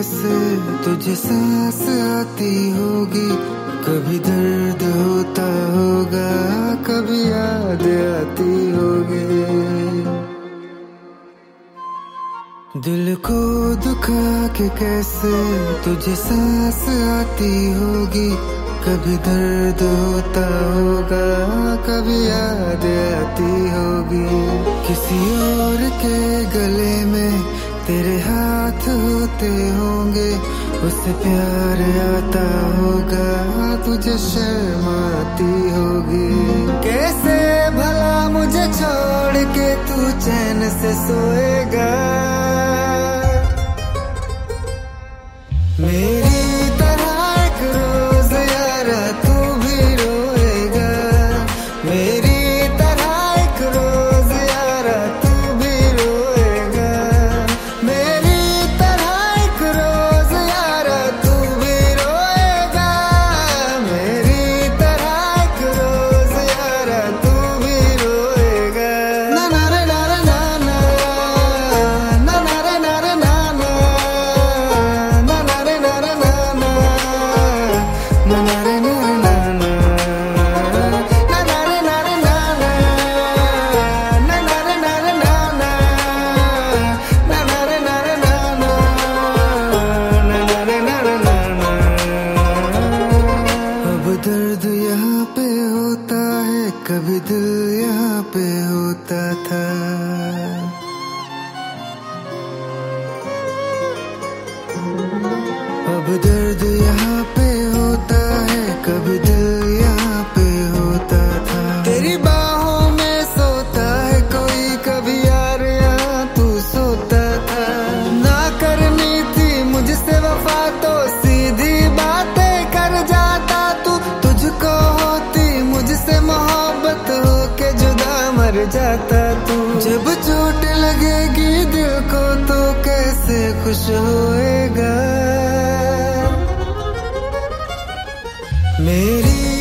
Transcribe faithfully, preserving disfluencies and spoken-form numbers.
कैसे तुझे सांस आती होगी, कभी दर्द होता होगा, कभी याद आती होगी। दिल को दुखा के कैसे तुझे सांस आती होगी, कभी दर्द होता होगा, कभी याद आती होगी। किसी और के गले में तेरे हाथ होते होंगे, उससे प्यार आता होगा, तुझे शर्म आती होगी। कैसे भला मुझे छोड़ के तू चैन से सोएगा, मेरी तरह एक रोज यारा तू भी रोएगा, मेरी तरह एक रोज यारा तू भी रोएगा, मेरी तरह एक रोज यारा तू भी रोएगा, मेरी तरह एक रोज यारा तू भी रोएगा। ना ना रे ना रे ना ना, ना ना रे ना रे ना ना, ना ना रे ना रे ना ना, ना ना रे ना रे ना ना, ना ना रे ना रे ना ना, ना ना रे ना रे ना ना, ना ना रे ना रे ना ना, ना ना रे ना रे ना ना। अब दर्द यहाँ पे होता है, कभी दिल यहाँ पे होता था। अब दर्द यहाँ पे होता है, कभी दिल यहाँ पे होता था। तेरी बाहों में सोता है कोई, कभी यार यहाँ तू सोता था। ना करनी थी मुझसे वफा तो सीधी बातें कर जाता तू, तुझको होती मुझसे मोहब्बत हो के जुदा मर जाता तू। जब चोट लगेगी दिल को तो कैसे खुश होएगा, मेरी